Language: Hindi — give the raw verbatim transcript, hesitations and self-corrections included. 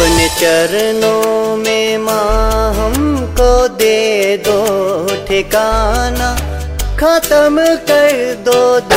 अपने चरणों में माँ हमको दे दो ठिकाना, खत्म कर दो